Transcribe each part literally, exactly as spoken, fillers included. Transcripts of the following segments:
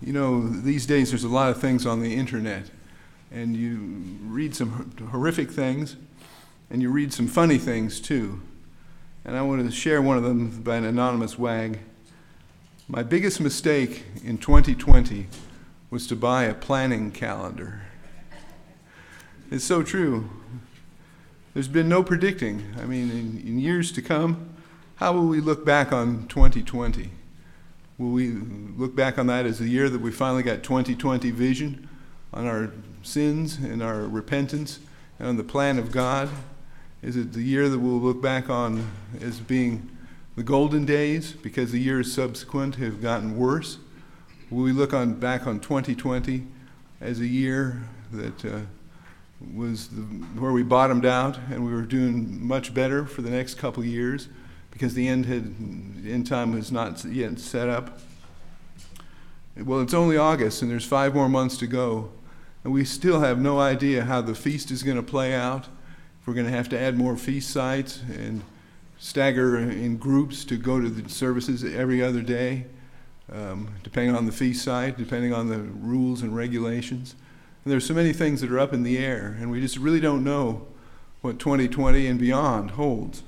You know, these days there's a lot of things on the internet, and you read some horrific things, and you read some funny things too. And I wanted to share one of them by an anonymous wag. My biggest mistake in twenty twenty was to buy a planning calendar. It's so true. There's been no predicting. I mean, in, in years to come, how will we look back on twenty twenty? Will we look back on that as the year that we finally got twenty twenty vision on our sins and our repentance and on the plan of God? Is it the year that we'll look back on as being the golden days because the years subsequent have gotten worse? Will we look on back on twenty twenty as a year that uh, was the, where we bottomed out and we were doing much better for the next couple of years because the end had the end time was not yet set up? Well, it's only August and there's five more months to go, and we still have no idea how the feast is going to play out. If we're going to have to add more feast sites and stagger in groups to go to the services every other day, um, depending on the feast site, depending on the rules and regulations. And there's so many things that are up in the air, and we just really don't know what twenty twenty and beyond holds.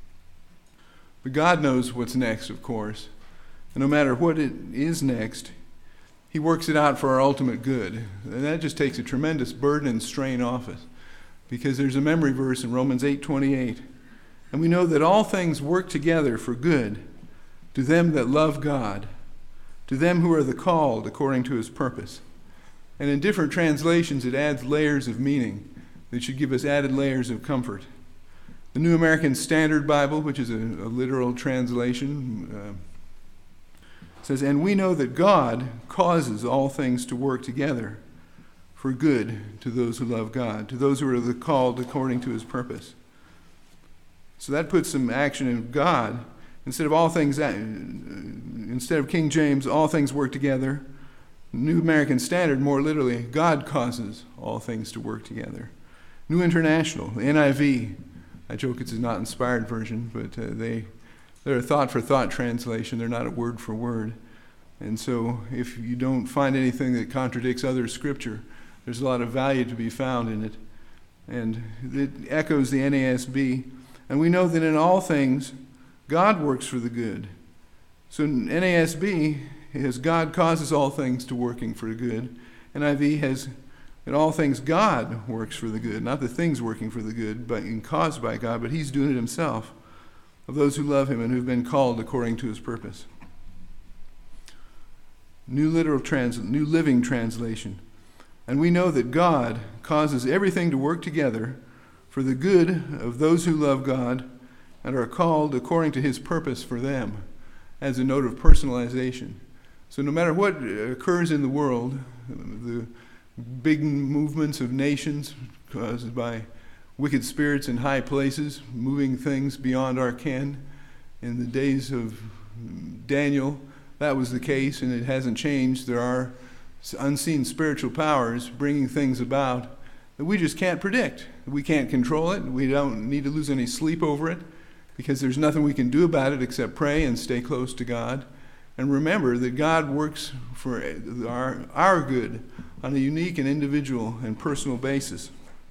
But God knows what's next, of course. And no matter what it is next, He works it out for our ultimate good. And that just takes a tremendous burden and strain off us. Because there's a memory verse in Romans eight twenty-eight. And we know that all things work together for good to them that love God, to them who are the called according to His purpose. And in different translations, it adds layers of meaning that should give us added layers of comfort. The New American Standard Bible, which is a, a literal translation, uh, says, "And we know that God causes all things to work together for good to those who love God, to those who are the called according to His purpose." So that puts some action in God. Instead of all things, instead of King James, all things work together. New American Standard, more literally, God causes all things to work together. New International, the N I V, I joke it's a not inspired version, but uh, they, they're a thought-for-thought translation. They're not a word-for-word. And so if you don't find anything that contradicts other scripture, there's a lot of value to be found in it. And it echoes the N A S B. And we know that in all things, God works for the good. So in N A S B has God causes all things to working for the good. N I V has in all things God works for the good. Not the things working for the good, but caused by God, but He's doing it Himself, of those who love Him and who've been called according to His purpose. New literal trans, New Living Translation. And we know that God causes everything to work together for the good of those who love God and are called according to His purpose for them, as a note of personalization. So no matter what occurs in the world, the big movements of nations caused by wicked spirits in high places, moving things beyond our ken. In the days of Daniel, that was the case, and it hasn't changed. There are unseen spiritual powers bringing things about that we just can't predict. We can't control it. We don't need to lose any sleep over it because there's nothing we can do about it except pray and stay close to God. And remember that God works for our, our good on a unique and individual and personal basis.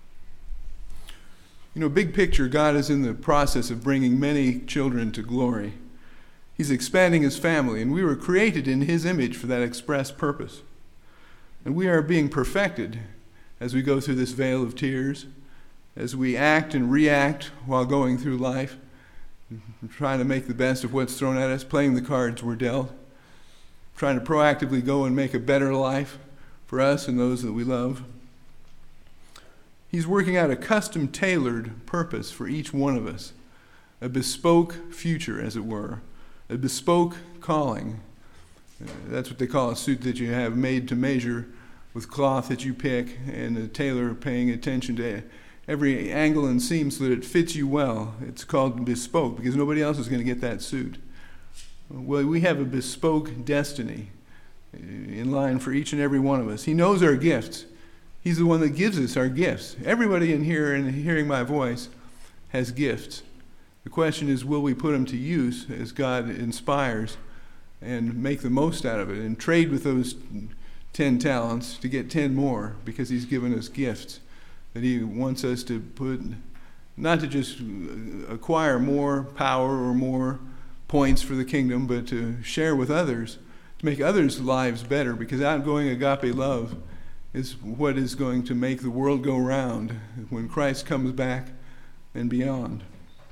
You know, big picture, God is in the process of bringing many children to glory. He's expanding His family, and we were created in His image for that express purpose. And we are being perfected as we go through this vale of tears, as we act and react while going through life, trying to make the best of what's thrown at us, playing the cards we're dealt, trying to proactively go and make a better life for us and those that we love. He's working out a custom-tailored purpose for each one of us, a bespoke future, as it were, a bespoke calling. That's what they call a suit that you have made to measure with cloth that you pick, and a tailor paying attention to every angle and seam so that it fits you well. It's called bespoke because nobody else is going to get that suit. Well, we have a bespoke destiny in line for each and every one of us. He knows our gifts. He's the one that gives us our gifts. Everybody in here and hearing my voice has gifts. The question is, will we put them to use as God inspires and make the most out of it and trade with those ten talents to get ten more, because he's given us gifts that he wants us to put, not to just acquire more power or more points for the kingdom, but to share with others, to make others' lives better, because outgoing agape love is what is going to make the world go round when Christ comes back and beyond.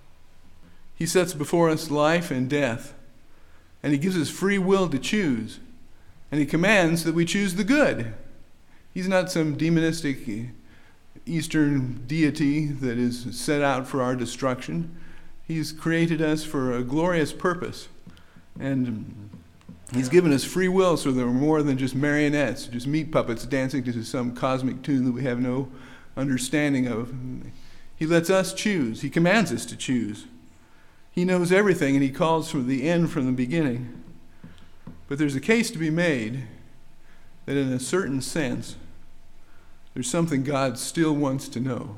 He sets before us life and death, and he gives us free will to choose, and he commands that we choose the good. He's not some demonistic Eastern deity that is set out for our destruction. He's created us for a glorious purpose, and he's given us free will, so that we're more than just marionettes, just meat puppets dancing to some cosmic tune that we have no understanding of. He lets us choose. He commands us to choose. He knows everything, and he calls for the end from the beginning. But there's a case to be made that in a certain sense, there's something God still wants to know.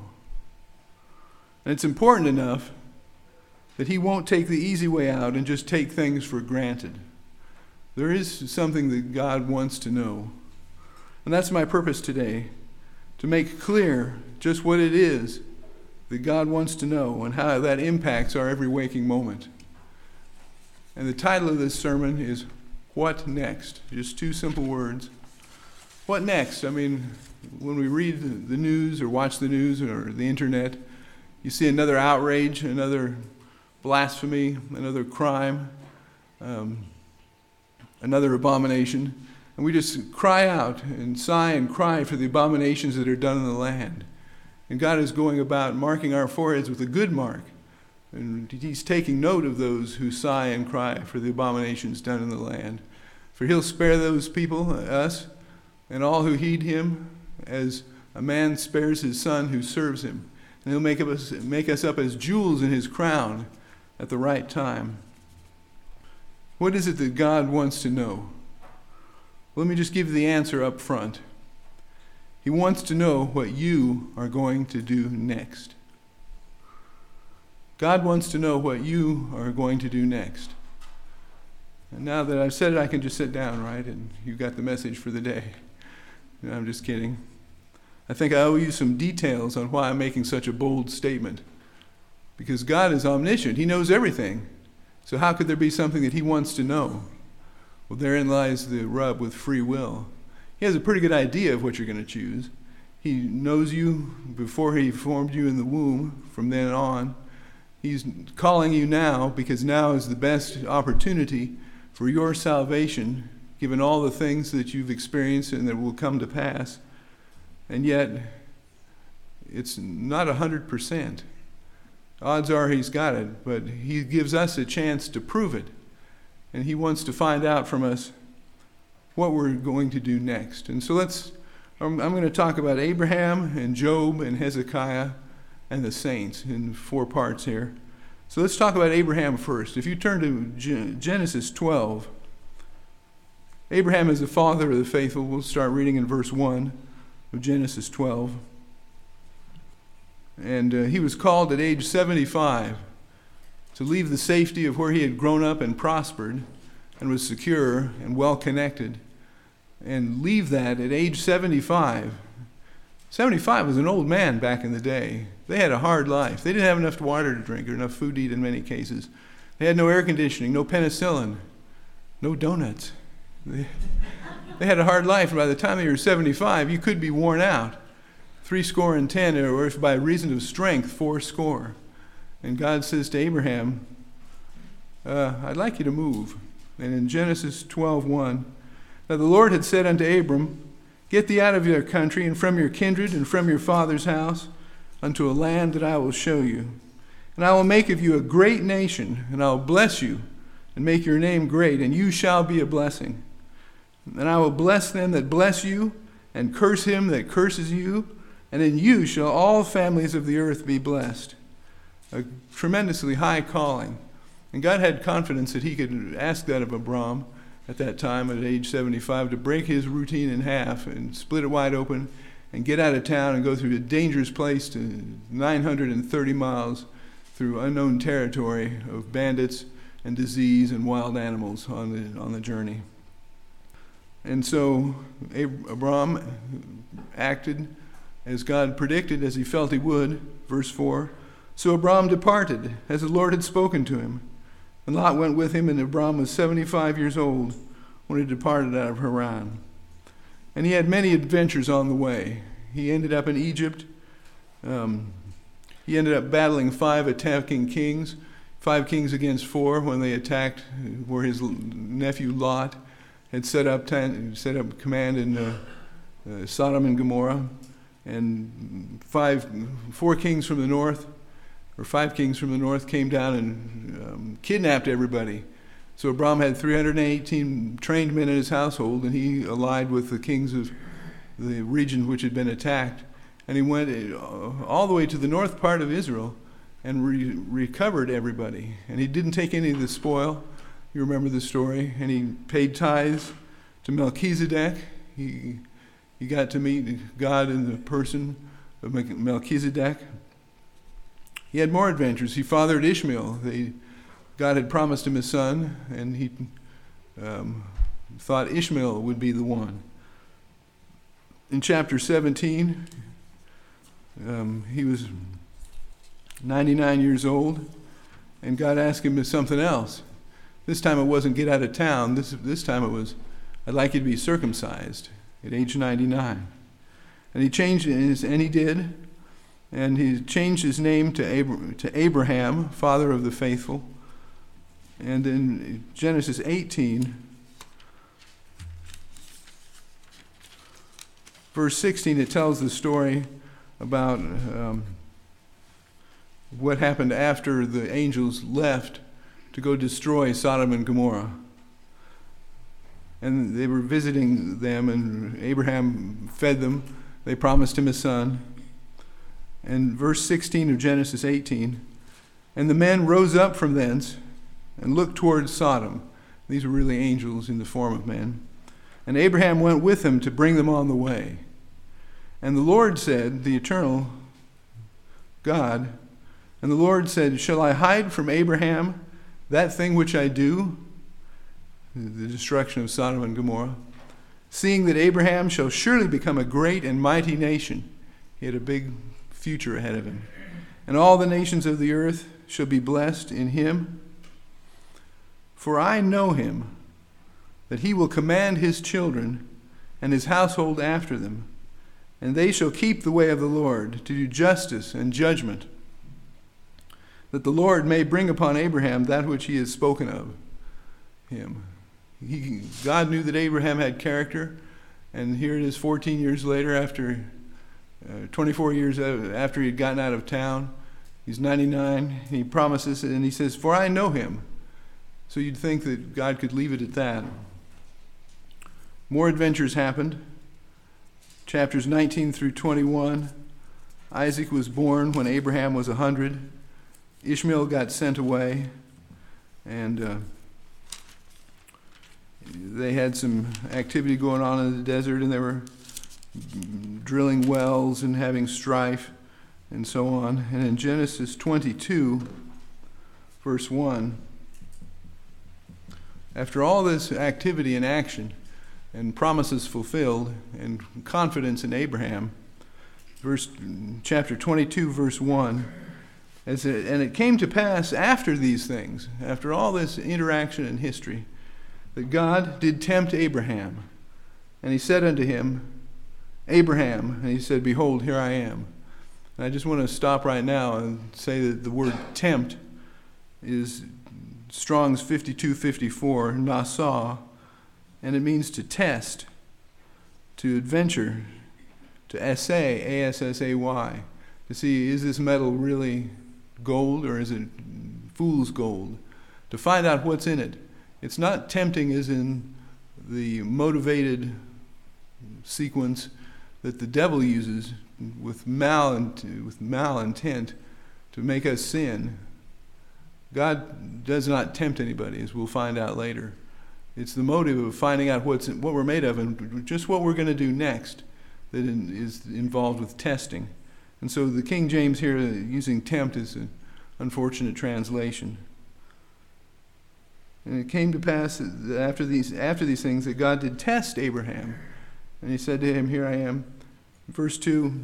And it's important enough that he won't take the easy way out and just take things for granted. There is something that God wants to know. And that's my purpose today, to make clear just what it is that God wants to know and how that impacts our every waking moment. And the title of this sermon is, What Next? Just two simple words. What next? I mean, when we read the news or watch the news or the internet, you see another outrage, another blasphemy, another crime, um, another abomination. And we just cry out and sigh and cry for the abominations that are done in the land. And God is going about marking our foreheads with a good mark. And he's taking note of those who sigh and cry for the abominations done in the land. For he'll spare those people, us, and all who heed him, as a man spares his son who serves him. And he'll make us, make us up as jewels in his crown at the right time. What is it that God wants to know? Let me just give you the answer up front. He wants to know what you are going to do next. God wants to know what you are going to do next. And now that I've said it, I can just sit down, right? And you got the message for the day. No, I'm just kidding. I think I owe you some details on why I'm making such a bold statement. Because God is omniscient. He knows everything. So how could there be something that he wants to know? Well, therein lies the rub with free will. He has a pretty good idea of what you're going to choose. He knows you before he formed you in the womb. From then on, he's calling you now, because now is the best opportunity for your salvation, given all the things that you've experienced and that will come to pass. And yet, it's not a hundred percent. Odds are he's got it, but he gives us a chance to prove it. And he wants to find out from us what we're going to do next. And so let's, I'm, I'm going to talk about Abraham and Job and Hezekiah and the saints in four parts here. So let's talk about Abraham first. If you turn to Genesis twelve, Abraham is the father of the faithful. We'll start reading in verse one of Genesis twelve. And uh, he was called at age seventy-five to leave the safety of where he had grown up and prospered and was secure and well connected, and leave that at age seventy-five. seventy-five was an old man back in the day. They had a hard life. They didn't have enough water to drink or enough food to eat in many cases. They had no air conditioning, no penicillin, no donuts. They, they had a hard life, and by the time they were seventy-five, you could be worn out. Three score and ten, or if by reason of strength, four score. And God says to Abraham, uh, I'd like you to move. And in Genesis twelve one, now the Lord had said unto Abram, Get thee out of your country, and from your kindred, and from your father's house, unto a land that I will show you. And I will make of you a great nation, and I will bless you, and make your name great, and you shall be a blessing. And I will bless them that bless you, and curse him that curses you, and in you shall all families of the earth be blessed. A tremendously high calling. And God had confidence that he could ask that of Abram at that time at age seventy-five to break his routine in half and split it wide open and get out of town and go through a dangerous place to nine hundred thirty miles through unknown territory of bandits and disease and wild animals on the on the journey. And so Abram acted as God predicted, as he felt he would. Verse four, so Abram departed, as the Lord had spoken to him. And Lot went with him, and Abram was seventy-five years old when he departed out of Haran. And he had many adventures on the way. He ended up in Egypt. Um, he ended up battling five attacking kings, five kings against four when they attacked where his nephew Lot had set up ten, set up command in uh, uh, Sodom and Gomorrah. And five, four kings from the north, or five kings from the north came down and um, kidnapped everybody. So Abram had three hundred eighteen trained men in his household, and he allied with the kings of the region which had been attacked. And he went all the way to the north part of Israel and re- recovered everybody. And he didn't take any of the spoil. You remember the story. And he paid tithes to Melchizedek. He, he got to meet God in the person of Melchizedek. He had more adventures. He fathered Ishmael. They, God had promised him a son, and he um, thought Ishmael would be the one. In chapter seventeen, um, he was ninety-nine years old, and God asked him something else. This time it wasn't get out of town. This, this time it was, I'd like you to be circumcised at age ninety-nine. And he changed his, and he did, and he changed his name to, Abra- to Abraham, father of the faithful. And in Genesis eighteen, verse sixteen, it tells the story about um, what happened after the angels left to go destroy Sodom and Gomorrah. And they were visiting them, and Abraham fed them. They promised him a son. And verse sixteen of Genesis eighteen, and the men rose up from thence and looked towards Sodom. These were really angels in the form of men. And Abraham went with them to bring them on the way. And the Lord said, the eternal God, and the Lord said, shall I hide from Abraham that thing which I do, the destruction of Sodom and Gomorrah, seeing that Abraham shall surely become a great and mighty nation? He had a big future ahead of him. And all the nations of the earth shall be blessed in him. For I know him, that he will command his children and his household after them, and they shall keep the way of the Lord, to do justice and judgment, that the Lord may bring upon Abraham that which he has spoken of him. He, God knew that Abraham had character, and here it is fourteen years later, after uh, twenty-four years after he had gotten out of town. He's ninety-nine, and he promises, and he says, for I know him. So you'd think that God could leave it at that. More adventures happened. Chapters nineteen through twenty-one. Isaac was born when Abraham was one hundred. Ishmael got sent away. And uh, they had some activity going on in the desert, and they were drilling wells and having strife and so on. And in Genesis twenty-two, verse one, after all this activity and action and promises fulfilled and confidence in Abraham, verse chapter twenty-two, verse one, as it, and it came to pass after these things, after all this interaction in history, that God did tempt Abraham. And he said unto him, Abraham, and he said, behold, here I am. And I just want to stop right now and say that the word tempt is Strong's fifty-two fifty-four, nasah, and it means to test, to adventure, to assay, A S S A Y, to see, is this metal really gold or is it fool's gold? To find out what's in it. It's not tempting as in the motivated sequence that the devil uses with mal with malintent to make us sin. God does not tempt anybody, as we'll find out later. It's the motive of finding out what's what we're made of and just what we're going to do next that is involved with testing. And so the King James here, using tempt, is an unfortunate translation. And it came to pass that after these, after these things that God did test Abraham. And he said to him, here I am. Verse two,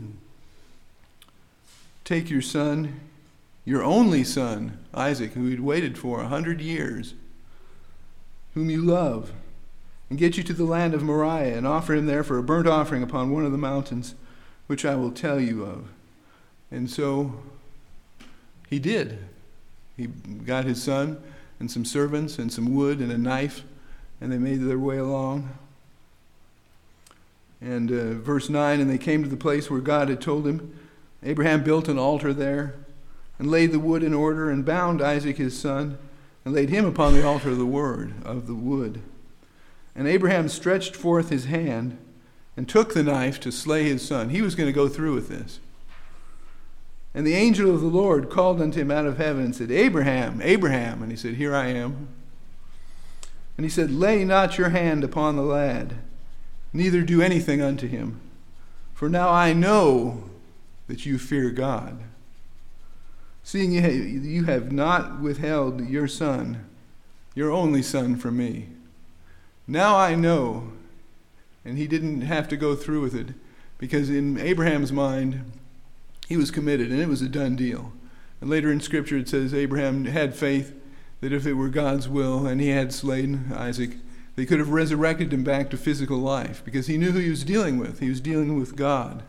take your son, your only son, Isaac, who he'd waited for a hundred years, whom you love, and get you to the land of Moriah, and offer him there for a burnt offering upon one of the mountains, which I will tell you of. And so he did. He got his son and some servants and some wood and a knife, and they made their way along. And uh, verse nine, and they came to the place where God had told him. Abraham built an altar there, and laid the wood in order, and bound Isaac his son, and laid him upon the altar of the word, of the wood. And Abraham stretched forth his hand, and took the knife to slay his son. He was going to go through with this. And the angel of the Lord called unto him out of heaven and said, Abraham, Abraham. And he said, here I am. And he said, lay not your hand upon the lad, neither do anything unto him. For now I know that you fear God, seeing you have not withheld your son, your only son, from me. Now I know. And he didn't have to go through with it, because in Abraham's mind, he was committed, and it was a done deal. And later in Scripture it says Abraham had faith that if it were God's will and he had slain Isaac, they could have resurrected him back to physical life, because he knew who he was dealing with. He was dealing with God.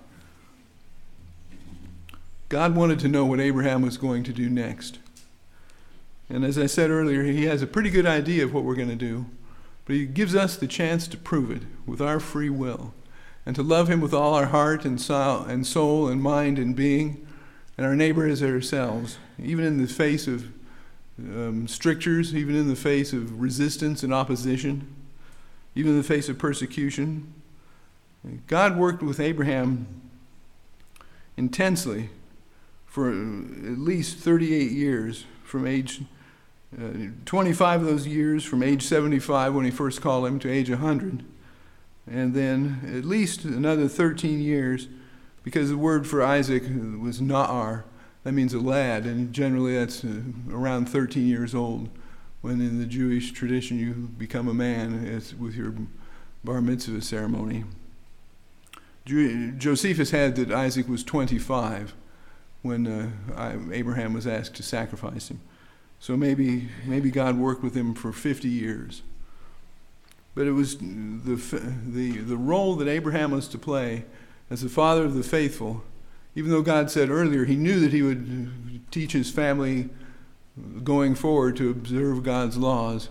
God wanted to know what Abraham was going to do next. And as I said earlier, he has a pretty good idea of what we're going to do, but he gives us the chance to prove it with our free will, and to love him with all our heart and soul and soul and mind and being, and our neighbor as ourselves, even in the face of um, strictures, even in the face of resistance and opposition, even in the face of persecution. God worked with Abraham intensely for at least thirty-eight years, from age uh, twenty-five of those years, from age seventy-five when he first called him, to age one hundred. And then at least another thirteen years, because the word for Isaac was Na'ar. That means a lad, and generally that's uh, around thirteen years old, when in the Jewish tradition you become a man as with your bar mitzvah ceremony. Josephus had that Isaac was twenty-five when uh, Abraham was asked to sacrifice him. So maybe maybe God worked with him for fifty years. But it was the, the, the role that Abraham was to play as the father of the faithful. Even though God said earlier he knew that he would teach his family going forward to observe God's laws,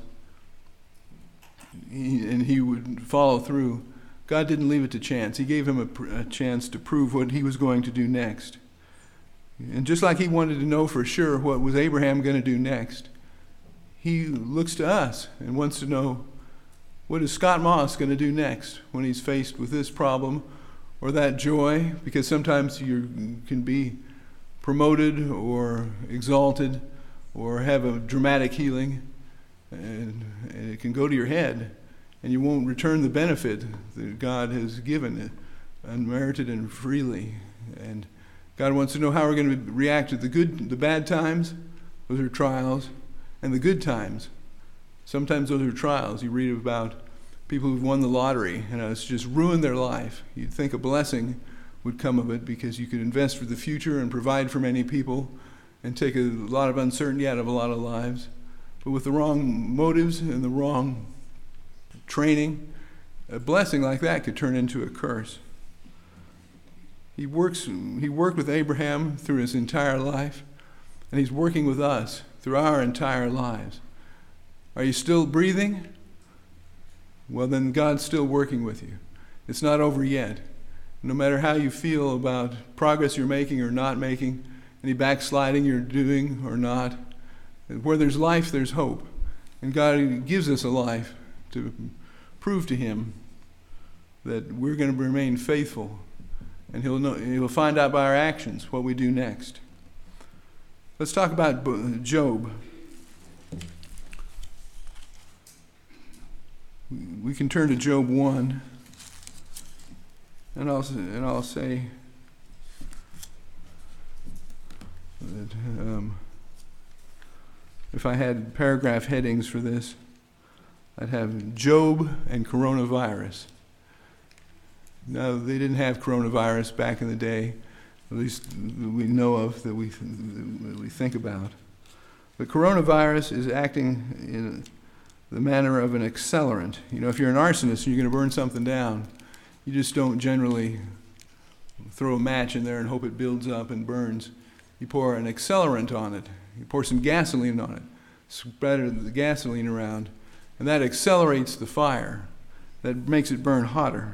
he, and he would follow through, God didn't leave it to chance. He gave him a, a chance to prove what he was going to do next. And just like he wanted to know for sure what was Abraham going to do next, he looks to us and wants to know, what is Scott Moss going to do next when he's faced with this problem or that joy? Because sometimes you can be promoted or exalted or have a dramatic healing, and, and it can go to your head, and you won't return the benefit that God has given, unmerited and freely. And God wants to know how we're going to react to the good, the bad times. Those are trials, and the good times. Sometimes those are trials. You read about people who've won the lottery, and it's just ruined their life. You'd think a blessing would come of it, because you could invest for the future and provide for many people and take a lot of uncertainty out of a lot of lives. But with the wrong motives and the wrong training, a blessing like that could turn into a curse. He works. He worked with Abraham through his entire life, and he's working with us through our entire lives. Are you still breathing? Well, then God's still working with you. It's not over yet. No matter how you feel about progress you're making or not making, any backsliding you're doing or not, where there's life, there's hope. And God gives us a life to prove to him that we're going to remain faithful. And he'll know, he'll find out by our actions what we do next. Let's talk about Job. We can turn to Job one, and I'll and I'll say that um, if I had paragraph headings for this, I'd have Job and coronavirus. No, they didn't have coronavirus back in the day, at least we know of, that we, that we think about. The coronavirus is acting in the manner of an accelerant. You know, if you're an arsonist and you're going to burn something down, you just don't generally throw a match in there and hope it builds up and burns. You pour an accelerant on it. You pour some gasoline on it, spread the gasoline around, and that accelerates the fire. That makes it burn hotter.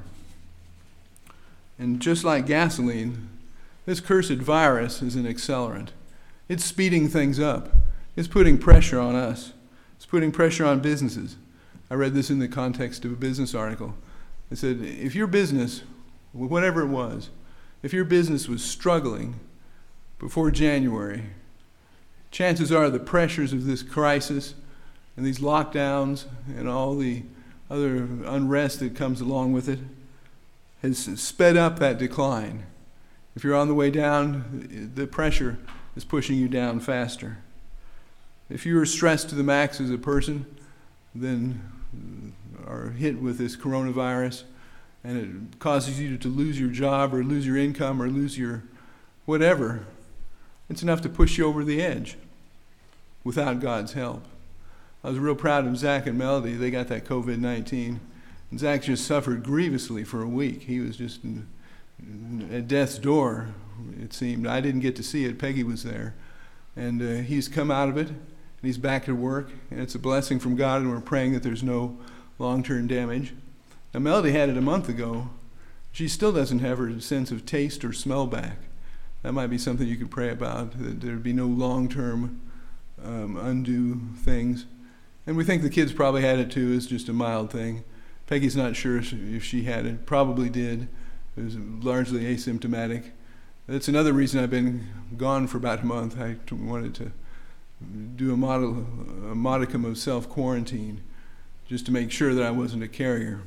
And just like gasoline, this cursed virus is an accelerant. It's speeding things up. It's putting pressure on us. It's putting pressure on businesses. I read this in the context of a business article. It said, if your business, whatever it was, if your business was struggling before January, chances are the pressures of this crisis and these lockdowns and all the other unrest that comes along with it has sped up that decline. If you're on the way down, the pressure is pushing you down faster. If you are stressed to the max as a person, then are hit with this coronavirus, and it causes you to lose your job or lose your income or lose your whatever, it's enough to push you over the edge without God's help. I was real proud of Zach and Melody. They got that covid nineteen. And Zach just suffered grievously for a week. He was just in, in, at death's door, it seemed. I didn't get to see it. Peggy was there. And uh, he's come out of it, and he's back to work. And it's a blessing from God, and we're praying that there's no long-term damage. Now, Melody had it a month ago. She still doesn't have her sense of taste or smell back. That might be something you could pray about, that there'd be no long-term um, undue things. And we think the kids probably had it too. It's just a mild thing. Peggy's not sure if she had it. Probably did. It was largely asymptomatic. That's another reason I've been gone for about a month. I wanted to do a, model, a modicum of self-quarantine just to make sure that I wasn't a carrier.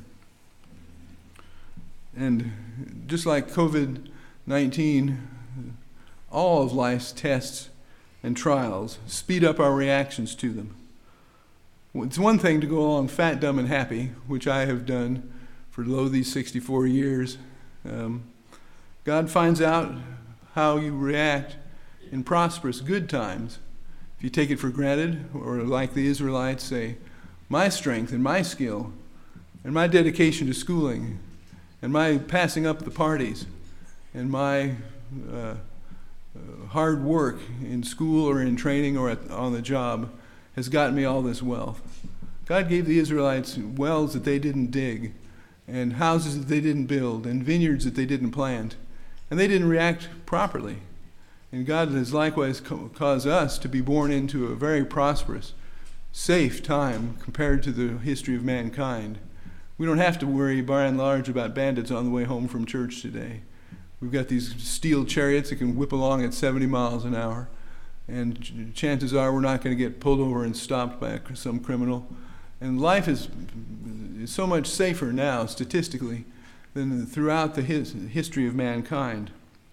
And just like covid nineteen, all of life's tests and trials speed up our reactions to them. It's one thing to go along fat, dumb, and happy, which I have done for lo these sixty-four years. Um, God finds out how you react in prosperous, good times. If you take it for granted, or like the Israelites say, my strength and my skill and my dedication to schooling and my passing up the parties and my uh, uh, hard work in school or in training or at, on the job has gotten me all this wealth. God gave the Israelites wells that they didn't dig, and houses that they didn't build, and vineyards that they didn't plant, and they didn't react properly. And God has likewise co- caused us to be born into a very prosperous, safe time compared to the history of mankind. We don't have to worry, by and large, about bandits on the way home from church today. We've got these steel chariots that can whip along at seventy miles an hour. And chances are we're not going to get pulled over and stopped by some criminal. And life is, is so much safer now, statistically, than throughout the his, history of mankind.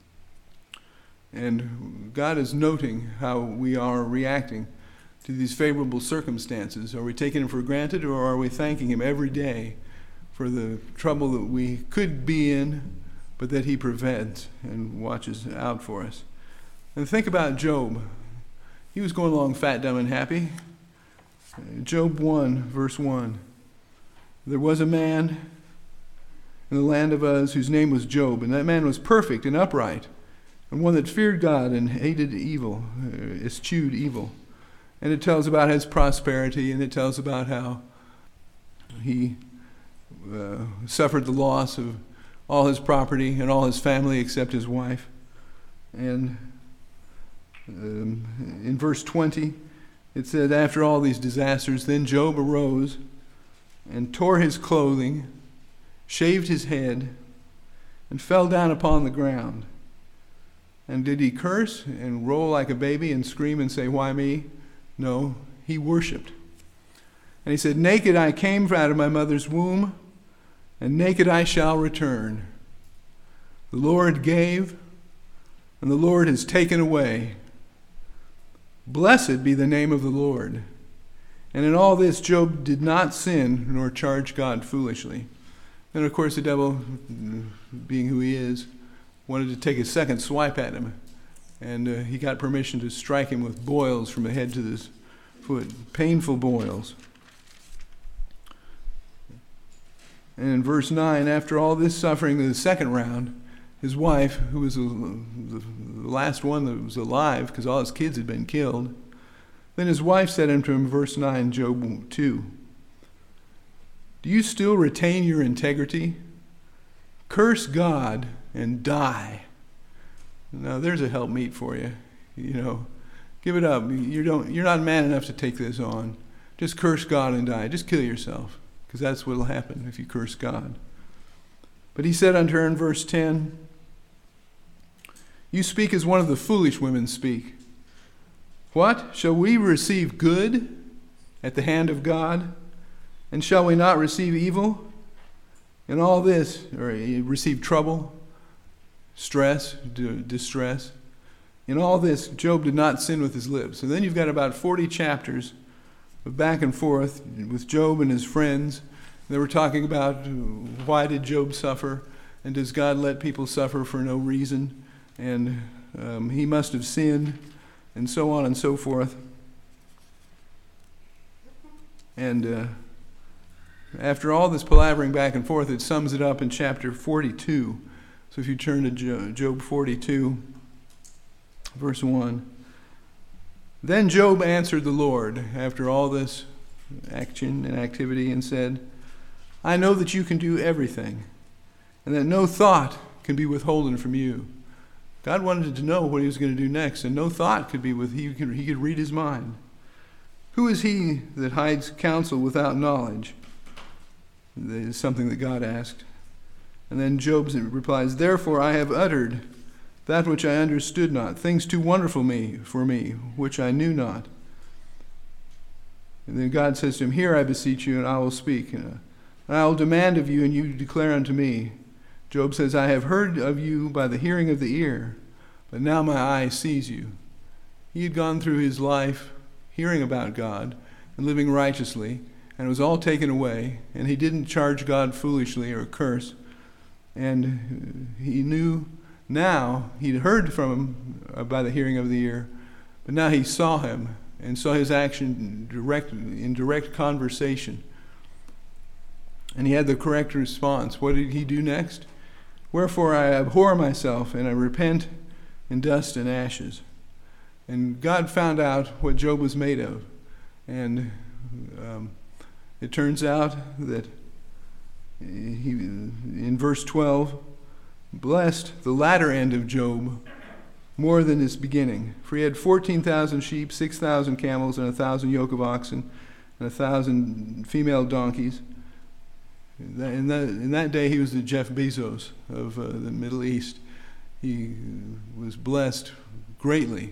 And God is noting how we are reacting to these favorable circumstances. Are we taking Him for granted, or are we thanking Him every day for the trouble that we could be in, but that He prevents and watches out for us? And think about Job. He was going along fat, dumb, and happy. Job one, verse one. There was a man in the land of Uz whose name was Job, and that man was perfect and upright, and one that feared God and hated evil, eschewed evil. And it tells about his prosperity, and it tells about how he uh, suffered the loss of all his property and all his family except his wife. And Um, in verse twenty, it said, after all these disasters, then Job arose and tore his clothing, shaved his head, and fell down upon the ground. And did he curse and roll like a baby and scream and say, why me? No, he worshiped. And he said, naked I came out of my mother's womb, and naked I shall return. The Lord gave, and the Lord has taken away. Blessed be the name of the Lord. And in all this, Job did not sin nor charge God foolishly. And of course, the devil, being who he is, wanted to take a second swipe at him. And uh, he got permission to strike him with boils from the head to the foot, painful boils. And in verse nine, after all this suffering in the second round, his wife, who was the last one that was alive because all his kids had been killed, then his wife said unto him, verse nine, Job two, do you still retain your integrity? Curse God and die. Now there's a helpmeet for you. You know, give it up. You don't, you're not man enough to take this on. Just curse God and die. Just kill yourself, because that's what will happen if you curse God. But he said unto her in verse ten, you speak as one of the foolish women speak. What? Shall we receive good at the hand of God? And shall we not receive evil? In all this, or receive trouble, stress, distress. In all this, Job did not sin with his lips. And then you've got about forty chapters of back and forth with Job and his friends. They were talking about why did Job suffer, and does God let people suffer for no reason? And um, he must have sinned, and so on and so forth. And uh, after all this palavering back and forth, it sums it up in chapter forty-two. So if you turn to Job forty-two, verse one. Then Job answered the Lord after all this action and activity and said, I know that you can do everything, and that no thought can be withholden from you. God wanted to know what he was going to do next, and no thought could be with he could, he could read his mind. Who is he that hides counsel without knowledge? That is something that God asked. And then Job replies, therefore I have uttered that which I understood not, things too wonderful me for me, which I knew not. And then God says to him, hear I beseech you, and I will speak. And I will demand of you, and you declare unto me. Job says, I have heard of you by the hearing of the ear, but now my eye sees you. He had gone through his life hearing about God and living righteously, and it was all taken away, and he didn't charge God foolishly or curse. And he knew now, he'd heard from him by the hearing of the ear, but now he saw him and saw his action direct, in direct conversation. And he had the correct response. What did he do next? Wherefore I abhor myself, and I repent in dust and ashes. And God found out what Job was made of. And um, it turns out that he, in verse twelve, blessed the latter end of Job more than his beginning. For he had fourteen thousand sheep, six thousand camels, and a thousand yoke of oxen, and a thousand female donkeys. In that, in that day, he was the Jeff Bezos of uh, the Middle East. He was blessed greatly.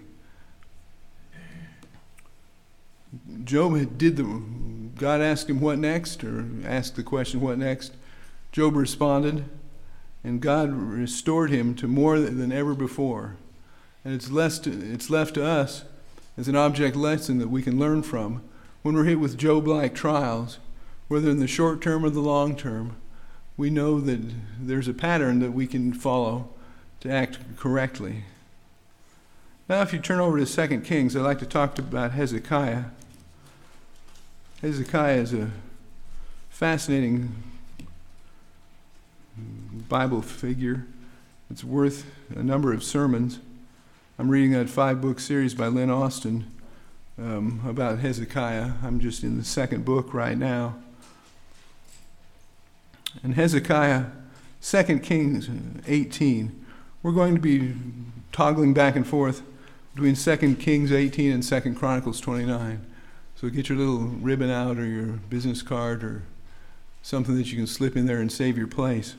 Job had did the. God asked him what next, or asked the question what next. Job responded, and God restored him to more than ever before. And it's left. It's left to us as an object lesson that we can learn from when we're hit with Job-like trials. Whether in the short term or the long term, we know that there's a pattern that we can follow to act correctly. Now, if you turn over to Second Kings, I'd like to talk about Hezekiah. Hezekiah is a fascinating Bible figure. It's worth a number of sermons. I'm reading that five-book series by Lynn Austin um, about Hezekiah. I'm just in the second book right now. And Hezekiah, Second Kings eighteen. We're going to be toggling back and forth between Second Kings eighteen and Second Chronicles twenty-nine. So get your little ribbon out or your business card or something that you can slip in there and save your place.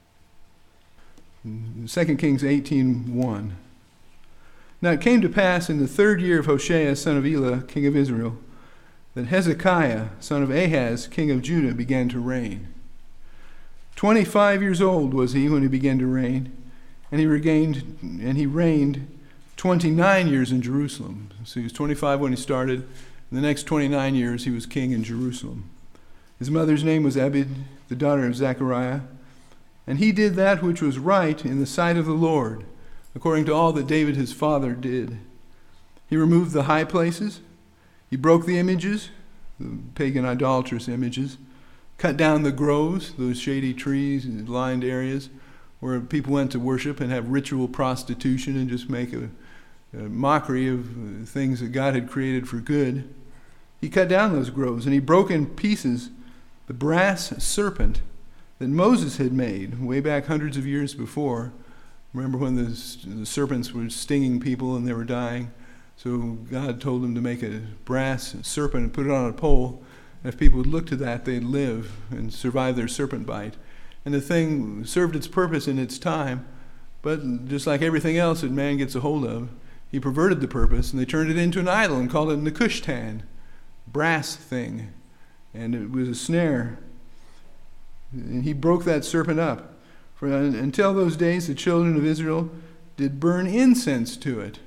Second Kings eighteen one. Now it came to pass in the third year of Hoshea, son of Elah, king of Israel, that Hezekiah, son of Ahaz, king of Judah, began to reign. Twenty-five years old was he when he began to reign, and he regained and he reigned twenty-nine years in Jerusalem. So he was twenty-five when he started, In the next twenty-nine years, he was king in Jerusalem. His mother's name was Abid, the daughter of Zechariah. And he did that which was right in the sight of the Lord, according to all that David his father did. He removed the high places. He broke the images, the pagan idolatrous images, cut down the groves, those shady trees and lined areas where people went to worship and have ritual prostitution and just make a, a mockery of things that God had created for good. He cut down those groves, and he broke in pieces the brass serpent that Moses had made way back hundreds of years before. Remember when the, the serpents were stinging people and they were dying? So God told him to make a brass serpent and put it on a pole. And if people would look to that, they'd live and survive their serpent bite. And the thing served its purpose in its time, but just like everything else that man gets a hold of, he perverted the purpose, and they turned it into an idol and called it Nehushtan, brass thing. And it was a snare. And he broke that serpent up. For until those days, the children of Israel did burn incense to it.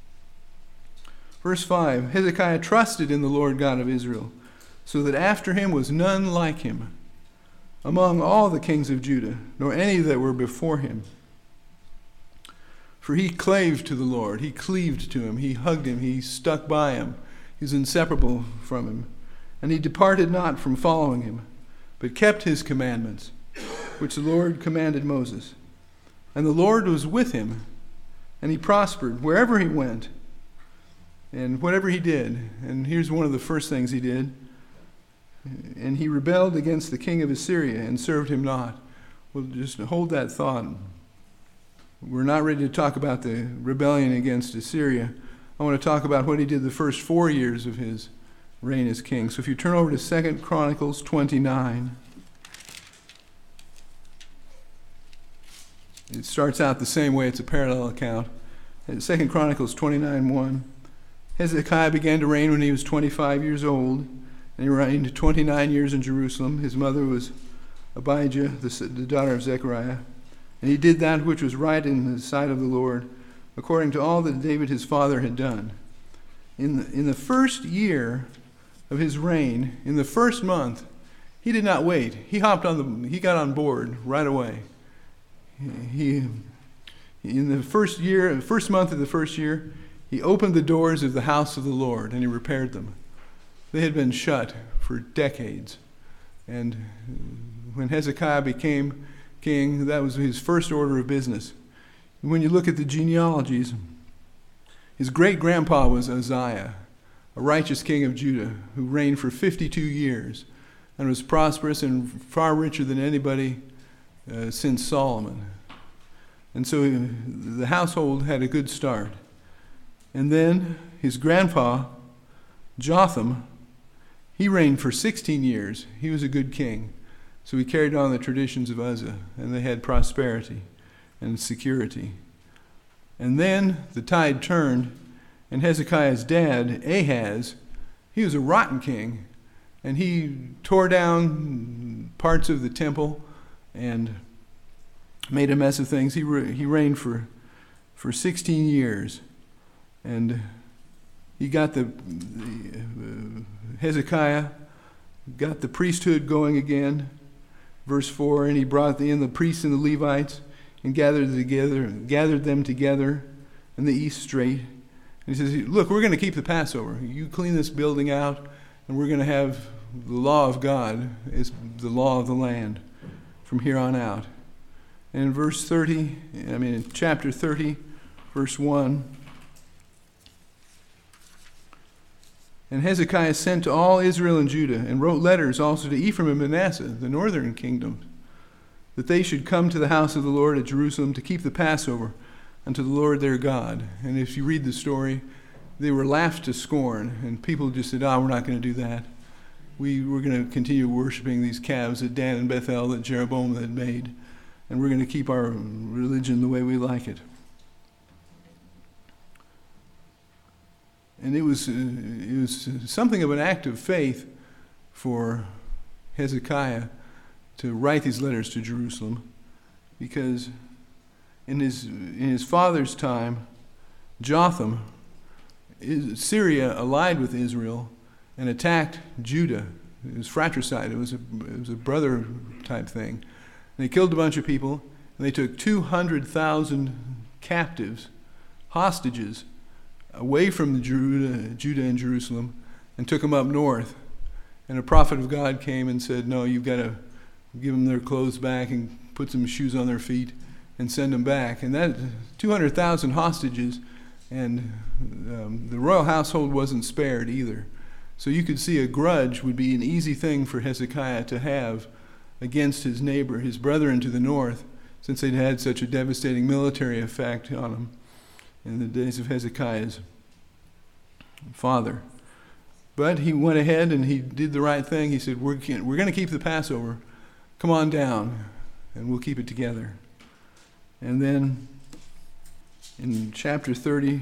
Verse five, Hezekiah trusted in the Lord God of Israel, so that after him was none like him among all the kings of Judah, nor any that were before him. For he clave to the Lord, he cleaved to him, he hugged him, he stuck by him, he was inseparable from him. And he departed not from following him, but kept his commandments, which the Lord commanded Moses. And the Lord was with him, and he prospered wherever he went, and whatever he did. And here's one of the first things he did. And he rebelled against the king of Assyria and served him not. Well, just hold that thought. We're not ready to talk about the rebellion against Assyria. I want to talk about what he did the first four years of his reign as king. So if you turn over to Second Chronicles twenty-nine, it starts out the same way. It's a parallel account. Second Chronicles twenty-nine one. Hezekiah began to reign when he was twenty-five years old, and he reigned twenty-nine years in Jerusalem. His mother was Abijah, the, the daughter of Zechariah. And he did that which was right in the sight of the Lord, according to all that David his father had done. In the, in the first year of his reign, in the first month, he did not wait. He hopped on the, he got on board right away. He, in the first year, the first month of the first year, he opened the doors of the house of the Lord and he repaired them. They had been shut for decades. And when Hezekiah became king, that was his first order of business. And when you look at the genealogies, his great-grandpa was Uzziah, a righteous king of Judah who reigned for fifty-two years and was prosperous and far richer than anybody uh, since Solomon. And so the household had a good start. And then his grandpa, Jotham, he reigned for sixteen years. He was a good king. So he carried on the traditions of Uzzah, and they had prosperity and security. And then the tide turned, and Hezekiah's dad, Ahaz, he was a rotten king, and he tore down parts of the temple and made a mess of things. He re- he reigned for for sixteen years, and he got the, the uh, Hezekiah got the priesthood going again. Verse four, and he brought in the priests and the Levites and gathered together, gathered them together in the east straight. And he says, look, we're going to keep the Passover. You clean this building out, and we're going to have the law of God is the law of the land from here on out. And in verse thirty, I mean in chapter thirty, verse one, and Hezekiah sent to all Israel and Judah, and wrote letters also to Ephraim and Manasseh, the northern kingdoms, that they should come to the house of the Lord at Jerusalem to keep the Passover unto the Lord their God. And if you read the story, they were laughed to scorn, and people just said, oh, we're not going to do that. We, we're going to continue worshiping these calves at Dan and Bethel that Jeroboam had made, and we're going to keep our religion the way we like it. And it was, uh, it was something of an act of faith for Hezekiah to write these letters to Jerusalem, because in his in his father's time, Jotham, Syria allied with Israel and attacked Judah. It was fratricide. It was a, it was a brother type thing. And they killed a bunch of people, and they took two hundred thousand captives, hostages, away from the Judah, Judah and Jerusalem, and took them up north. And a prophet of God came and said, no, you've got to give them their clothes back and put some shoes on their feet and send them back. And that two hundred thousand hostages, and um, the royal household wasn't spared either. So you could see a grudge would be an easy thing for Hezekiah to have against his neighbor, his brethren to the north, since they'd had such a devastating military effect on him in the days of Hezekiah's father. But he went ahead and he did the right thing. He said, we're, we're going to keep the Passover. Come on down, and we'll keep it together. And then in chapter thirty,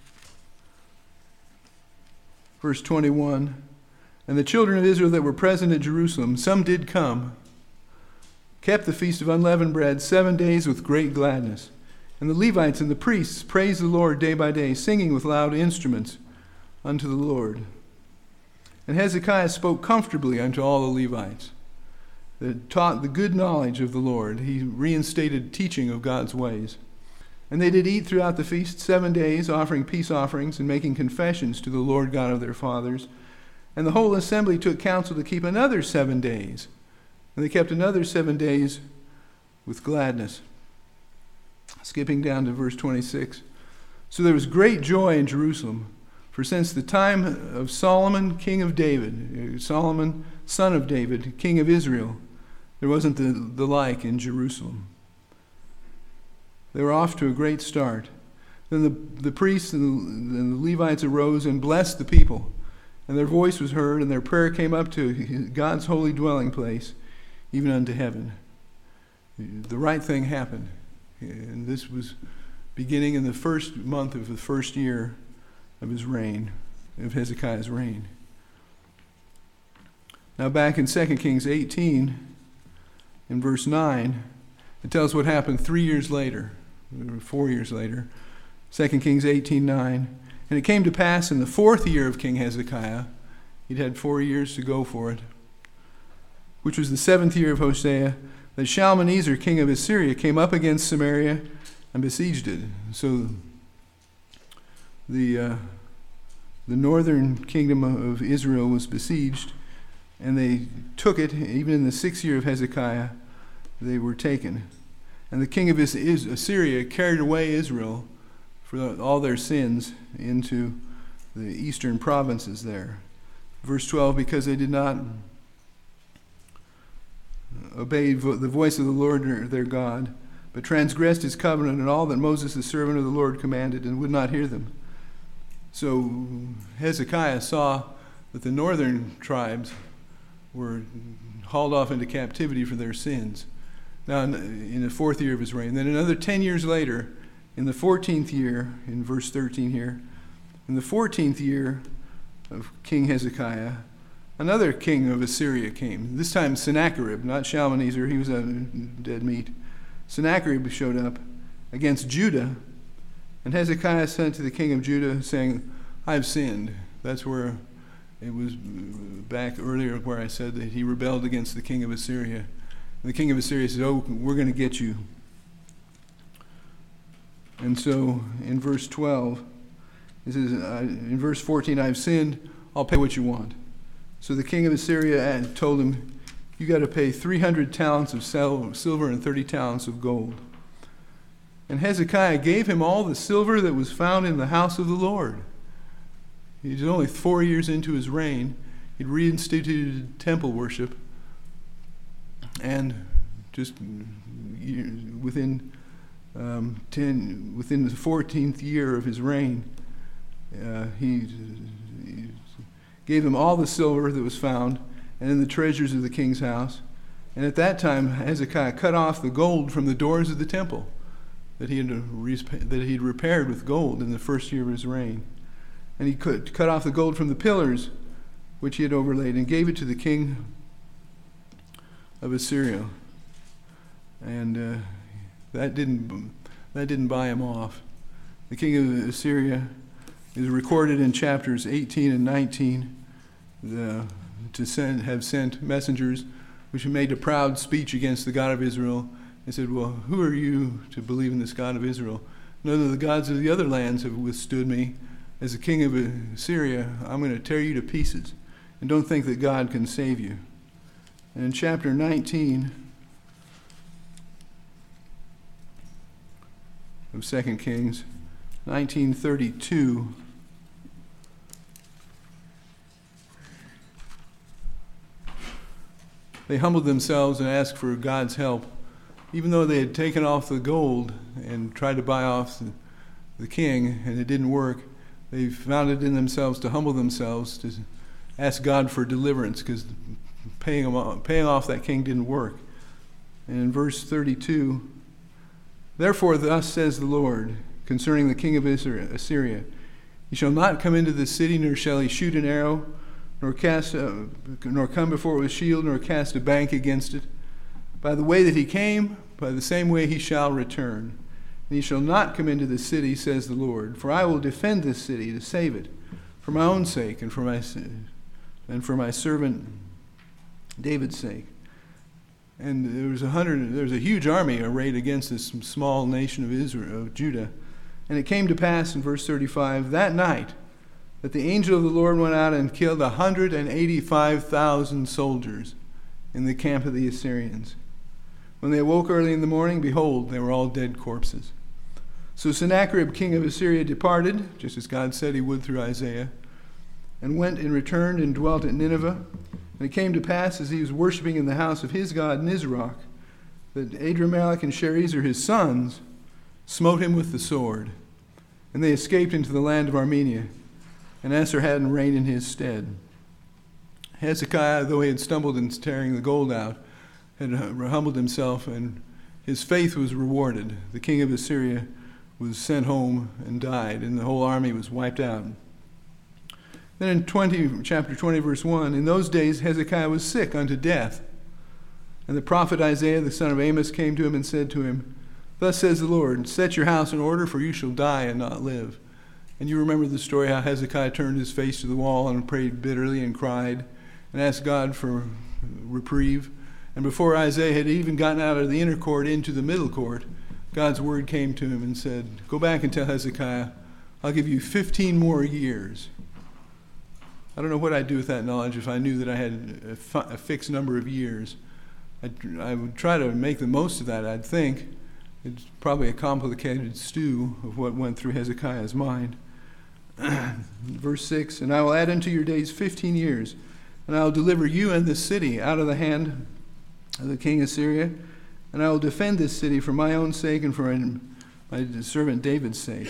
verse twenty-one, and the children of Israel that were present at Jerusalem, some did come, kept the feast of unleavened bread seven days with great gladness. And the Levites and the priests praised the Lord day by day, singing with loud instruments unto the Lord. And Hezekiah spoke comfortably unto all the Levites, that taught the good knowledge of the Lord. He reinstated teaching of God's ways. And they did eat throughout the feast seven days, offering peace offerings and making confessions to the Lord God of their fathers. And the whole assembly took counsel to keep another seven days. And they kept another seven days with gladness. Skipping down to verse twenty-six. So there was great joy in Jerusalem, for since the time of Solomon, king of David, Solomon, son of David, king of Israel, there wasn't the, the like in Jerusalem. They were off to a great start. Then the, the priests and the, and the Levites arose and blessed the people, and their voice was heard, and their prayer came up to God's holy dwelling place, even unto heaven. The right thing happened. And this was beginning in the first month of the first year of his reign, of Hezekiah's reign. Now back in Second Kings eighteen, in verse nine, it tells what happened three years later, four years later. Second Kings eighteen nine. And it came to pass in the fourth year of King Hezekiah, he'd had four years to go for it, which was the seventh year of Hosea, that Shalmaneser, king of Assyria, came up against Samaria and besieged it. So the uh, the northern kingdom of Israel was besieged, and they took it. Even in the sixth year of Hezekiah, they were taken. And the king of Assyria carried away Israel for all their sins into the eastern provinces there. Verse twelve, because they did not obey the voice of the Lord their God, but transgressed his covenant and all that Moses the servant of the Lord commanded, and would not hear them. So Hezekiah saw that the northern tribes were hauled off into captivity for their sins. Now in the fourth year of his reign. Then another ten years later, in the fourteenth year, in verse thirteen here, in the fourteenth year of King Hezekiah, another king of Assyria came. This time Sennacherib, not Shalmaneser. He was a dead meat. Sennacherib showed up against Judah. And Hezekiah sent to the king of Judah, saying, I've sinned. That's where it was back earlier where I said that he rebelled against the king of Assyria. And the king of Assyria said, oh, we're going to get you. And so in verse twelve, it says, in verse fourteen, I've sinned, I'll pay what you want. So the king of Assyria told him, you got to pay three hundred talents of silver and thirty talents of gold. And Hezekiah gave him all the silver that was found in the house of the Lord. He's only four years into his reign. He'd reinstituted temple worship. And just within um, ten, within the fourteenth year of his reign, uh, he, he gave him all the silver that was found and in the treasures of the king's house. And at that time, Hezekiah cut off the gold from the doors of the temple that he had that he'd repaired with gold in the first year of his reign. And he cut, cut off the gold from the pillars which he had overlaid and gave it to the king of Assyria. And uh, that didn't that didn't buy him off. The king of Assyria is recorded in chapters eighteen and nineteen. the, to send, have sent messengers which made a proud speech against the God of Israel. They said, well, who are you to believe in this God of Israel? None of the gods of the other lands have withstood me. As the king of Assyria, I'm going to tear you to pieces. And don't think that God can save you. And in chapter nineteen of Second Kings, nineteen thirty-two, they humbled themselves and asked for God's help. Even though they had taken off the gold and tried to buy off the, the king, and it didn't work, they found it in themselves to humble themselves, to ask God for deliverance, because paying, them off, paying off that king didn't work. And in verse thirty-two, therefore thus says the Lord concerning the king of Assyria, he shall not come into the city, nor shall he shoot an arrow, nor cast, a, nor come before it with shield, nor cast a bank against it. By the way that he came, by the same way he shall return. And he shall not come into the city, says the Lord, for I will defend this city to save it, for my own sake and for my and for my servant David's sake. And there was a hundred, there was a huge army arrayed against this small nation of Israel, of Judah. And it came to pass in verse thirty-five that night that the angel of the Lord went out and killed a hundred and eighty-five thousand soldiers in the camp of the Assyrians. When they awoke early in the morning, behold, they were all dead corpses. So Sennacherib, king of Assyria, departed, just as God said he would through Isaiah, and went and returned and dwelt at Nineveh. And it came to pass, as he was worshiping in the house of his god Nisroch, that Adrammelech and Sharezer, his sons, smote him with the sword. And they escaped into the land of Armenia, and Esarhaddon reigned in his stead. Hezekiah, though he had stumbled in tearing the gold out, had humbled himself, and his faith was rewarded. The king of Assyria was sent home and died, and the whole army was wiped out. Then in twenty, chapter twenty, verse one, in those days Hezekiah was sick unto death. And the prophet Isaiah, the son of Amos, came to him and said to him, thus says the Lord, set your house in order, for you shall die and not live. And you remember the story how Hezekiah turned his face to the wall and prayed bitterly and cried and asked God for reprieve. And before Isaiah had even gotten out of the inner court into the middle court, God's word came to him and said, go back and tell Hezekiah, I'll give you fifteen more years. I don't know what I'd do with that knowledge if I knew that I had a, fi- a fixed number of years. I'd, I would try to make the most of that, I'd think. It's probably a complicated stew of what went through Hezekiah's mind. Verse six, and I will add unto your days fifteen years, and I will deliver you and this city out of the hand of the king of Syria, and I will defend this city for my own sake and for my servant David's sake.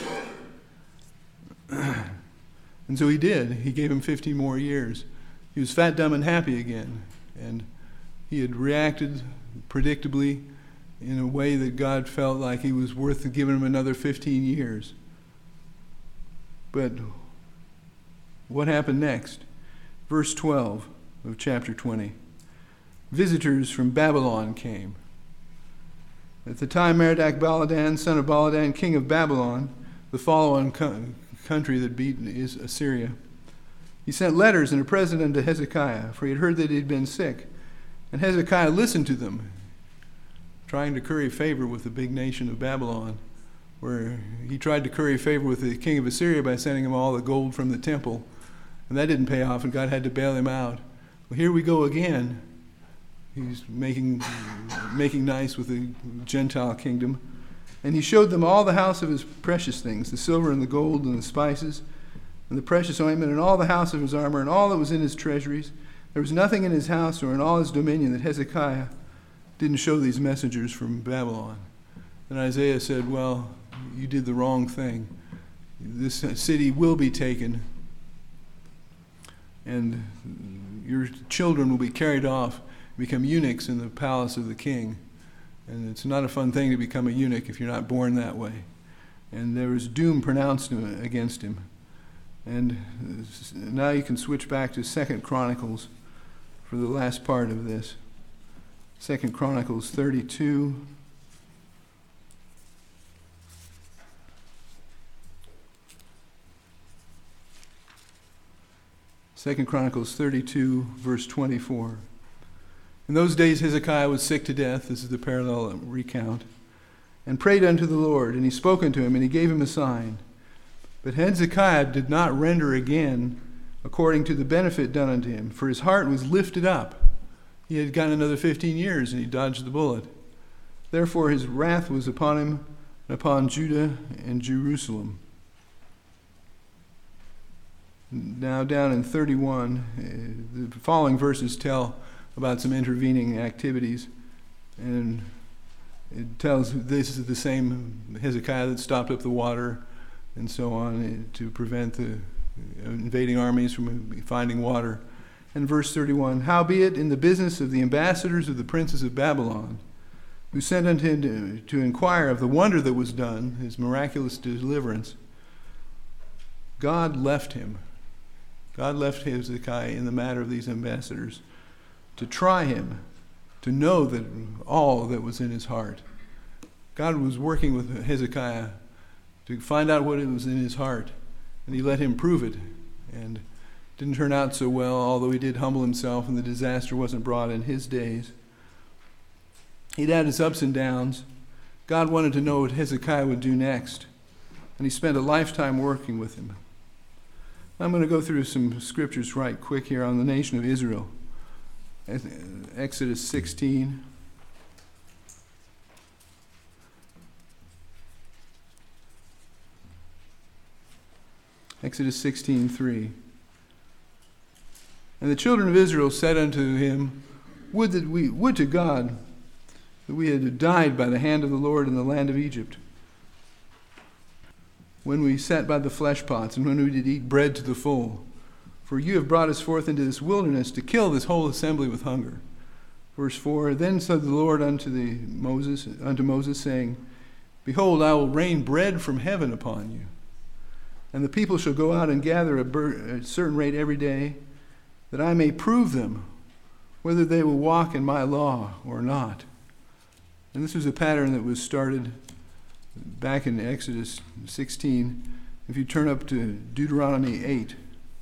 And so he did. He gave him fifty more years. He was fat, dumb, and happy again. And he had reacted predictably in a way that God felt like he was worth giving him another fifteen years. But what happened next? Verse twelve of chapter twenty. Visitors from Babylon came. At the time Merodach Baladan, son of Baladan, king of Babylon, the follow-on co- country that beat is Assyria, he sent letters and a present unto Hezekiah, for he had heard that he had been sick. And Hezekiah listened to them, trying to curry favor with the big nation of Babylon, where he tried to curry favor with the king of Assyria by sending him all the gold from the temple. And that didn't pay off, and God had to bail him out. Well, here we go again. He's making making nice with the Gentile kingdom. And he showed them all the house of his precious things, the silver and the gold and the spices, and the precious ointment, and all the house of his armor, and all that was in his treasuries. There was nothing in his house or in all his dominion that Hezekiah didn't show these messengers from Babylon. And Isaiah said, well, you did the wrong thing. This city will be taken, and your children will be carried off, become eunuchs in the palace of the king. And it's not a fun thing to become a eunuch if you're not born that way. And there was doom pronounced against him. And now you can switch back to Second Chronicles for the last part of this. Second Chronicles thirty-two. Second Chronicles thirty-two, verse twenty-four. In those days Hezekiah was sick to death, this is the parallel recount, and prayed unto the Lord, and he spoke unto him, and he gave him a sign. But Hezekiah did not render again according to the benefit done unto him, for his heart was lifted up. He had gotten another fifteen years, and he dodged the bullet. Therefore his wrath was upon him, and upon Judah and Jerusalem. Now down in thirty-one, uh, the following verses tell about some intervening activities, and it tells this is the same Hezekiah that stopped up the water and so on to prevent the invading armies from finding water. And verse thirty-one, howbeit in the business of the ambassadors of the princes of Babylon, who sent unto him to, to inquire of the wonder that was done, his miraculous deliverance, God left him. God left Hezekiah in the matter of these ambassadors to try him, to know that all that was in his heart. God was working with Hezekiah to find out what it was in his heart, and he let him prove it. And it didn't turn out so well, although he did humble himself, and the disaster wasn't brought in his days. He'd had his ups and downs. God wanted to know what Hezekiah would do next, and he spent a lifetime working with him. I'm going to go through some scriptures right quick here on the nation of Israel. Exodus sixteen. Exodus sixteen three. And the children of Israel said unto him, Would that we would to God that we had died by the hand of the Lord in the land of Egypt, when we sat by the flesh pots, and when we did eat bread to the full. For you have brought us forth into this wilderness to kill this whole assembly with hunger. Verse four, Then said the Lord unto the Moses, unto Moses, saying, Behold, I will rain bread from heaven upon you, and the people shall go out and gather a, bur- a certain rate every day, that I may prove them whether they will walk in my law or not. And this was a pattern that was started back in Exodus sixteen. If you turn up to Deuteronomy eight.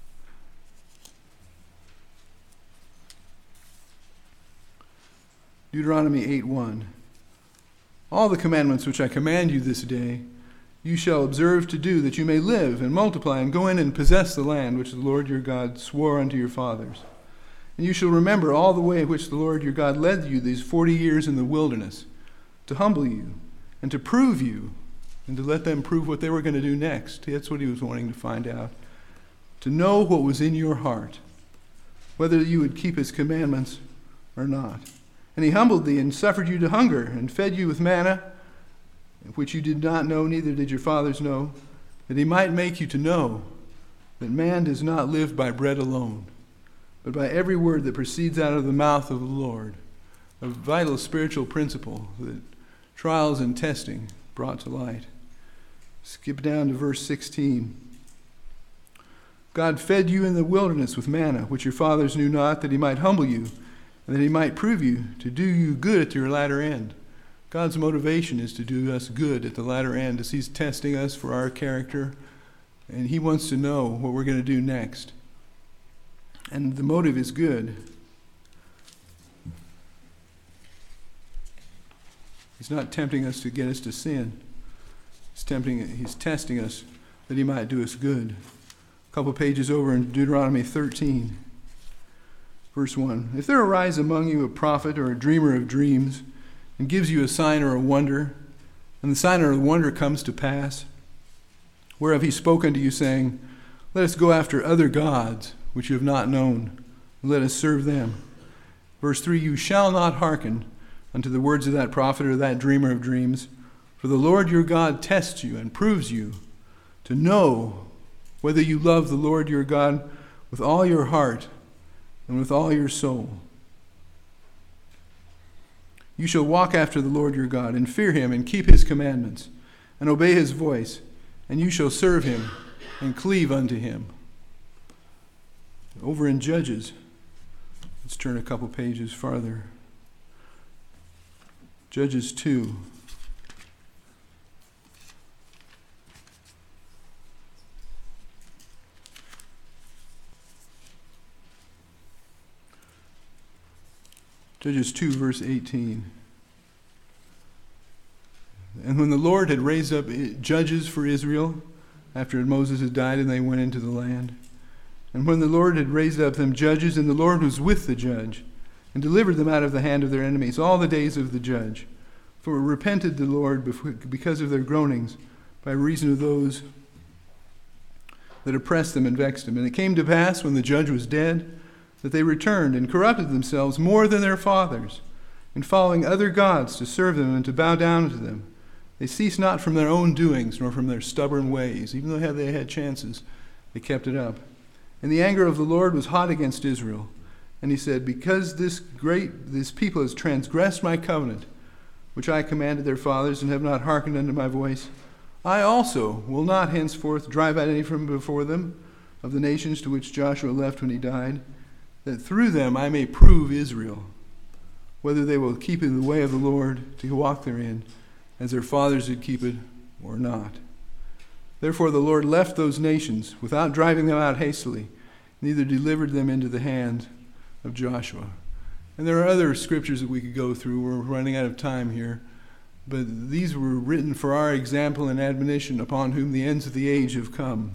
Deuteronomy eight one. All the commandments which I command you this day, you shall observe to do, that you may live and multiply and go in and possess the land which the Lord your God swore unto your fathers. And you shall remember all the way which the Lord your God led you these forty years in the wilderness, to humble you and to prove you, and to let them prove what they were going to do next. That's what he was wanting to find out. To know what was in your heart, whether you would keep his commandments or not. And he humbled thee and suffered you to hunger, and fed you with manna, which you did not know, neither did your fathers know, that he might make you to know that man does not live by bread alone, but by every word that proceeds out of the mouth of the Lord. A vital spiritual principle that trials and testing brought to light. Skip down to verse sixteen. God fed you in the wilderness with manna, which your fathers knew not, that he might humble you, and that he might prove you, to do you good at your latter end. God's motivation is to do us good at the latter end, as he's testing us for our character, and he wants to know what we're going to do next. And the motive is good. He's not tempting us to get us to sin. He's tempting, he's testing us that he might do us good. A couple pages over in Deuteronomy thirteen, verse one. If there arise among you a prophet or a dreamer of dreams, and gives you a sign or a wonder, and the sign or the wonder comes to pass, whereof he spoke unto you, saying, Let us go after other gods, which you have not known, and let us serve them. Verse three, you shall not hearken unto the words of that prophet or that dreamer of dreams, for the Lord your God tests you and proves you, to know whether you love the Lord your God with all your heart and with all your soul. You shall walk after the Lord your God, and fear him, and keep his commandments, and obey his voice, and you shall serve him, and cleave unto him. Over in Judges, let's turn a couple pages farther. Judges two. Judges two, verse eighteen. And when the Lord had raised up judges for Israel, after Moses had died and they went into the land, and when the Lord had raised up them judges, and the Lord was with the judge, and delivered them out of the hand of their enemies all the days of the judge, for repented the Lord because of their groanings, by reason of those that oppressed them and vexed them. And it came to pass, when the judge was dead, that they returned and corrupted themselves more than their fathers, in following other gods to serve them and to bow down to them. They ceased not from their own doings, nor from their stubborn ways. Even though they had chances, they kept it up. And the anger of the Lord was hot against Israel. And he said, because this great this people has transgressed my covenant, which I commanded their fathers, and have not hearkened unto my voice, I also will not henceforth drive out any from before them of the nations to which Joshua left when he died, that through them I may prove Israel, whether they will keep in the way of the Lord to walk therein, as their fathers did keep it, or not. Therefore the Lord left those nations without driving them out hastily, neither delivered them into the hand of Joshua. And there are other scriptures that we could go through. We're running out of time here. But these were written for our example and admonition, upon whom the ends of the age have come.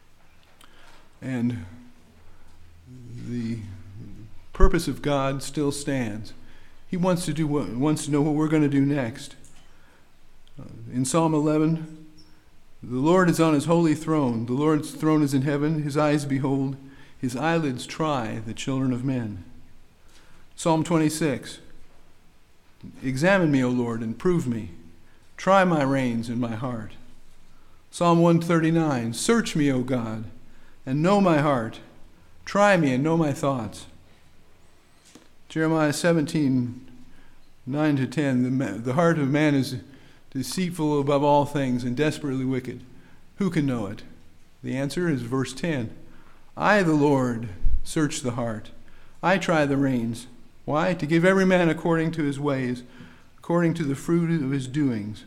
And the purpose of God still stands. He wants to do what, wants to know what we're going to do next. Uh, in Psalm eleven, the Lord is on his holy throne. The Lord's throne is in heaven. His eyes behold. His eyelids try the children of men. Psalm twenty-six. Examine me, O Lord, and prove me. Try my reins and my heart. Psalm one thirty-nine. Search me, O God, and know my heart. Try me and know my thoughts. Jeremiah seventeen, nine to ten. The, the heart of man is deceitful above all things and desperately wicked. Who can know it? The answer is verse ten. I, the Lord, search the heart. I try the reins. Why? To give every man according to his ways, according to the fruit of his doings.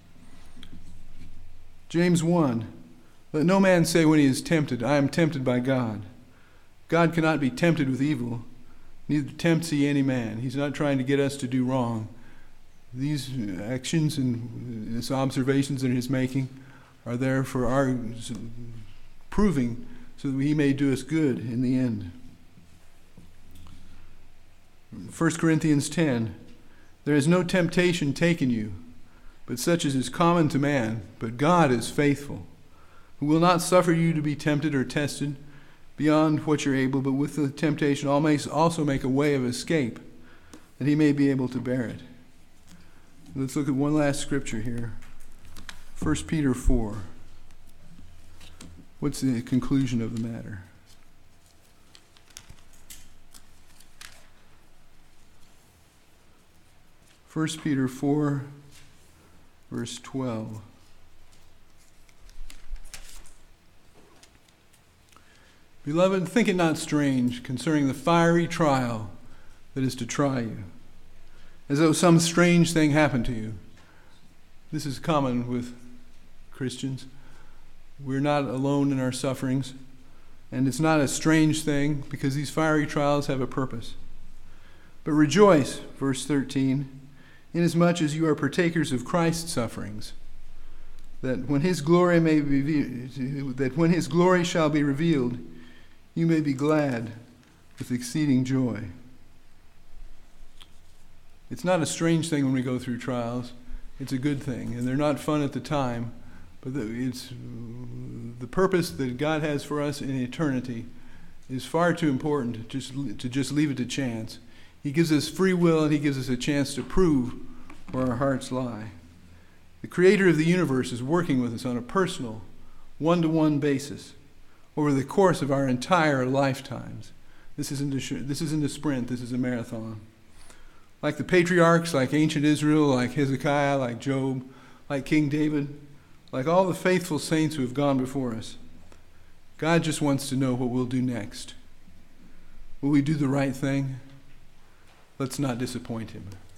James one. Let no man say when he is tempted, I am tempted by God. God cannot be tempted with evil, neither tempts he any man. He's not trying to get us to do wrong. These actions and these observations that he's making are there for our proving, so that he may do us good in the end. First Corinthians ten. There is no temptation taken you, but such as is common to man. But God is faithful, who will not suffer you to be tempted or tested beyond what you're able, but with the temptation also make a way of escape, that he may be able to bear it. Let's look at one last scripture here. First Peter four. What's the conclusion of the matter? First Peter four, verse twelve. Beloved, think it not strange concerning the fiery trial that is to try you, as though some strange thing happened to you. This is common with Christians. We're not alone in our sufferings, and it's not a strange thing, because these fiery trials have a purpose. But rejoice, verse thirteen, inasmuch as you are partakers of Christ's sufferings, that when his glory may be that when his glory shall be revealed, you may be glad with exceeding joy. It's not a strange thing when we go through trials. It's a good thing, and they're not fun at the time, but it's the purpose that God has for us in eternity is far too important to just to just leave it to chance. He gives us free will, and he gives us a chance to prove where our hearts lie. The creator of the universe is working with us on a personal, one-to-one basis over the course of our entire lifetimes. This isn't a, this isn't a sprint, this is a marathon. Like the patriarchs, like ancient Israel, like Hezekiah, like Job, like King David, like all the faithful saints who have gone before us, God just wants to know what we'll do next. Will we do the right thing? Let's not disappoint him.